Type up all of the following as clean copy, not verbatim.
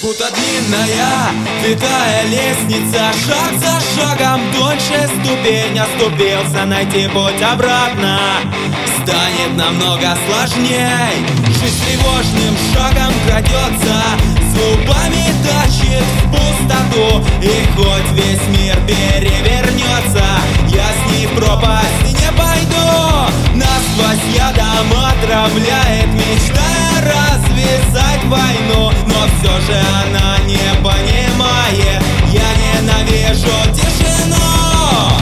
Будто длинная, витая лестница, шаг за шагом тоньше ступень оступился, найти путь обратно станет намного сложней. Жизнь тревожным шагом крадется, зубами тащит в пустоту, и хоть весь мир перевернется, я с ней в пропасть не пойду. Насквозь ядом отравляет, мечтая развязать войну, но все же она не понимает, я ненавижу тишину.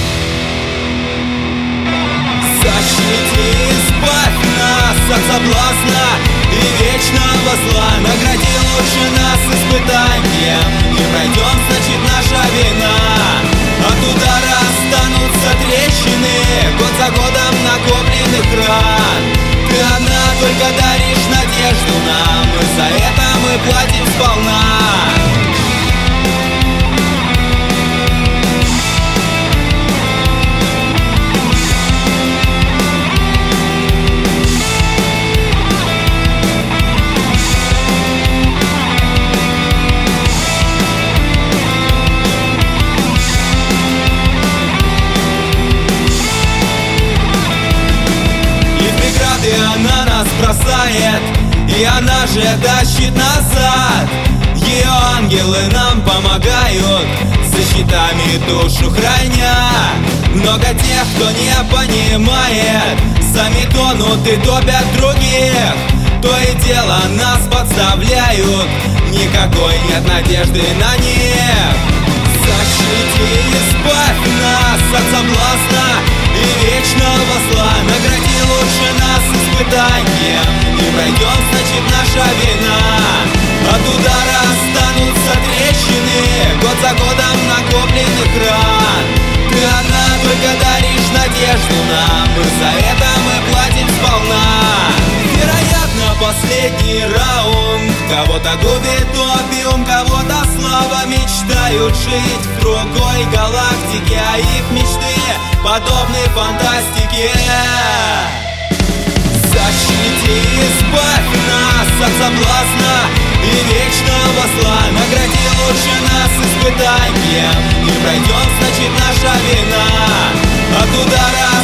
Защити, избавь нас от соблазна и вечного зла, награди лучше нас испытанием, не пройдем, значит наша вина. От удара останутся трещины, год за годом накопленных ран. Ты одна только даришь надежду нам, и за это мы платим сполна. Она нас бросает, и она же тащит назад. Ее ангелы нам помогают, за щитами душу храня. Много тех, кто не понимает, сами тонут и топят других. То и дело нас подставляют, никакой нет надежды на них. Защити, избавь нас от соблазна и вечного зла, награди лучше нас испытанием, не пройдем, значит наша вина. От удара останутся трещины, год за годом накопленных ран. Ты одна только даришь надежду нам, и за это мы платим сполна. Вероятно, последний раунд, кого-то губит опиум, кого-то слава, мечтают жить в другой галактике, а их мечты подобны фантастике. Защити, избавь нас от соблазна и вечного зла, награди лучше нас испытанием, не пройдем, значит наша вина. От удара